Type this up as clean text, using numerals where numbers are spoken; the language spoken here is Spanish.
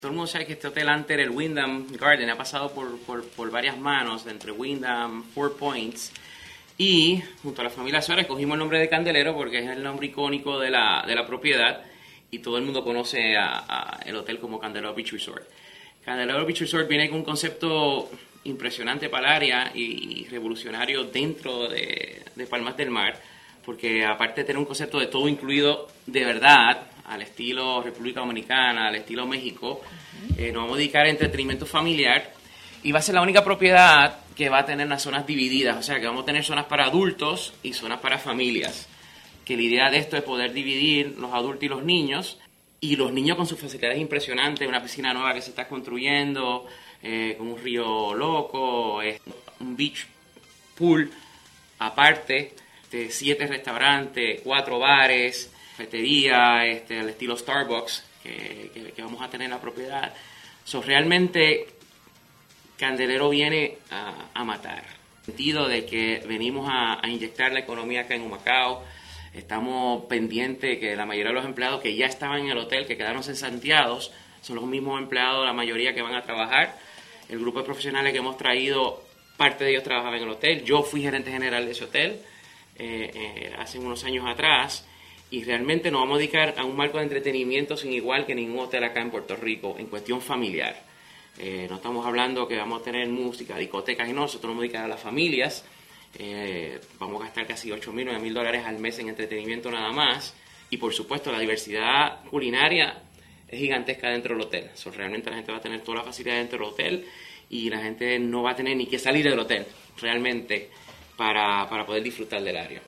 Todo el mundo sabe que este hotel antes era el Wyndham Garden, ha pasado por varias manos, entre Wyndham, Four Points, y junto a la familia Suárez cogimos el nombre de Candelero porque es el nombre icónico de la propiedad y todo el mundo conoce el hotel como Candelero Beach Resort. Candelero Beach Resort viene con un concepto impresionante para el área y revolucionario dentro de Palmas del Mar, porque aparte de tener un concepto de todo incluido de verdad, al estilo República Dominicana, al estilo México, nos vamos a dedicar a entretenimiento familiar y va a ser la única propiedad que va a tener unas zonas divididas, o sea que vamos a tener zonas para adultos y zonas para familias, que la idea de esto es poder dividir los adultos y los niños con sus facilidades impresionantes, una piscina nueva que se está construyendo, con un río loco, un beach pool aparte, 7 restaurantes, 4 bares, cafetería, al estilo Starbucks que vamos a tener en la propiedad. Realmente Candelero viene a matar. En el sentido de que venimos a inyectar la economía acá en Humacao. Estamos pendientes que la mayoría de los empleados que ya estaban en el hotel, que quedaron cesanteados, son los mismos empleados, la mayoría que van a trabajar. El grupo de profesionales que hemos traído, parte de ellos trabajaban en el hotel. Yo fui gerente general de ese hotel hace unos años atrás. Y realmente nos vamos a dedicar a un marco de entretenimiento sin igual que ningún hotel acá en Puerto Rico, en cuestión familiar. No estamos hablando que vamos a tener música, discotecas y no, nosotros nos vamos a dedicar a las familias. Vamos a gastar casi $8,000, $9,000 al mes en entretenimiento nada más. Y por supuesto la diversidad culinaria es gigantesca dentro del hotel. Realmente la gente va a tener toda la facilidad dentro del hotel y la gente no va a tener ni que salir del hotel realmente para poder disfrutar del área.